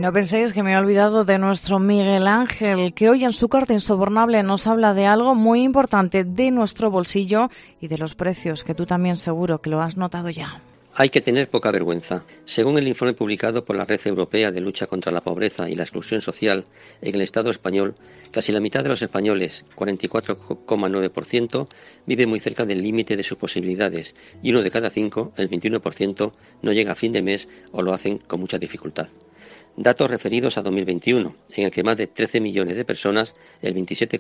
no penséis que me he olvidado de nuestro Miguel Ángel, que hoy en su carta insobornable nos habla de algo muy importante, de nuestro bolsillo y de los precios, que tú también seguro que lo has notado ya. Hay que tener poca vergüenza. Según el informe publicado por la Red Europea de Lucha contra la Pobreza y la Exclusión Social, en el Estado español, casi la mitad de los españoles, 44,9%, vive muy cerca del límite de sus posibilidades y 1 de cada 5, el 21%, no llega a fin de mes o lo hacen con mucha dificultad. Datos referidos a 2021, en el que más de 13 millones de personas, el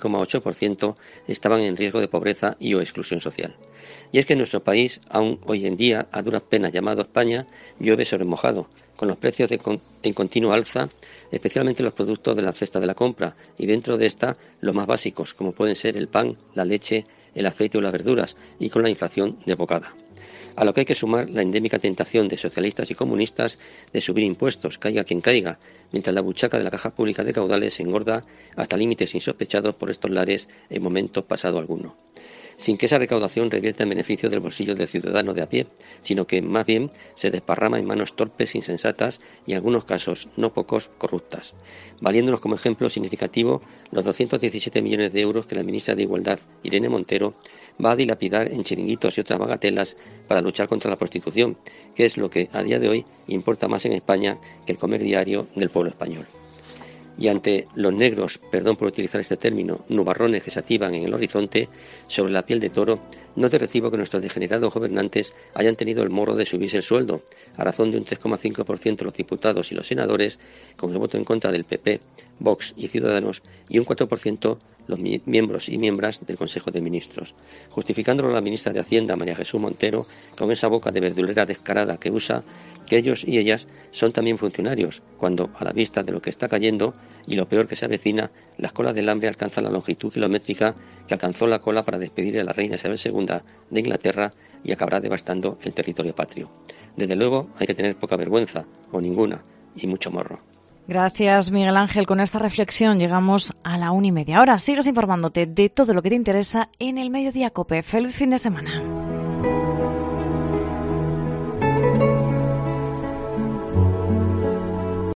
27,8%, estaban en riesgo de pobreza y o exclusión social. Y es que en nuestro país, aún hoy en día, a duras penas llamado España, llueve sobre mojado, con los precios en continua alza, especialmente los productos de la cesta de la compra, y dentro de esta los más básicos, como pueden ser el pan, la leche, el aceite o las verduras, y con la inflación desbocada. A lo que hay que sumar la endémica tentación de socialistas y comunistas de subir impuestos, caiga quien caiga, mientras la buchaca de la caja pública de caudales se engorda hasta límites insospechados por estos lares en momentos pasado alguno, sin que esa recaudación revierta en beneficio del bolsillo del ciudadano de a pie, sino que más bien se desparrama en manos torpes, insensatas y en algunos casos, no pocos, corruptas, valiéndonos como ejemplo significativo los 217 millones de euros que la ministra de Igualdad, Irene Montero, va a dilapidar en chiringuitos y otras bagatelas para luchar contra la prostitución, que es lo que a día de hoy importa más en España que el comer diario del pueblo español. Y ante los negros, perdón por utilizar este término, nubarrones que se activan en el horizonte sobre la piel de toro, no es de recibo que nuestros degenerados gobernantes hayan tenido el morro de subirse el sueldo, a razón de un 3,5% los diputados y los senadores, con el voto en contra del PP, Vox y Ciudadanos, y un 4% los miembros y miembros del Consejo de Ministros, justificándolo la ministra de Hacienda, María Jesús Montero, con esa boca de verdulera descarada que usa, que ellos y ellas son también funcionarios, cuando, a la vista de lo que está cayendo y lo peor que se avecina, las colas del hambre alcanzan la longitud kilométrica que alcanzó la cola para despedir a la reina Isabel II de Inglaterra y acabará devastando el territorio patrio. Desde luego hay que tener poca vergüenza, o ninguna, y mucho morro. Gracias, Miguel Ángel. Con esta reflexión llegamos a la 1:30. Ahora sigues informándote de todo lo que te interesa en el Mediodía COPE. ¡Feliz fin de semana!